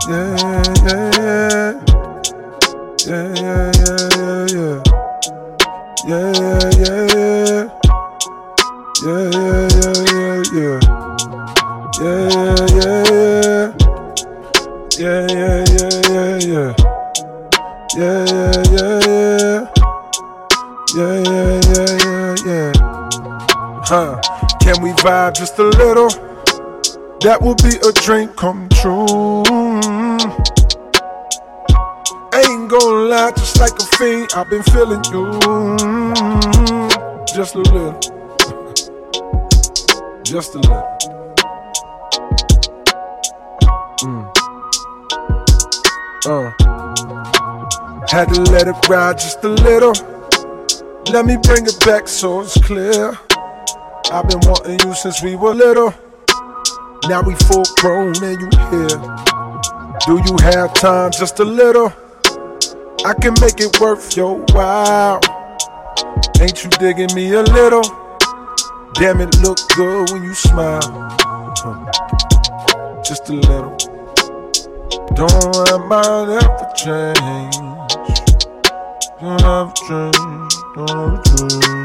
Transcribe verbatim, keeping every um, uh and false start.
Yeah, yeah, yeah. Yeah, yeah, yeah, yeah, yeah. Yeah, yeah, yeah, yeah. Yeah, yeah, yeah, yeah, yeah. Yeah, yeah, yeah. Yeah, yeah, yeah, yeah, yeah. Yeah, yeah, yeah, yeah. Yeah, yeah, yeah, yeah, yeah. Huh. Can we vibe just a little? That would be a dream come true. Ain't gonna lie, just like a fiend, I've been feeling you. Just a little. Just a little. Mm. Uh. Had to let it ride just a little. Let me bring it back so it's clear. I've been wanting you since we were little. Now we full grown and you here. Do you have time just a little? I can make it worth your while. Ain't you digging me a little? Damn, it look good when you smile. Huh. Just a little. Don't let mine ever change. Don't ever change. Don't ever change.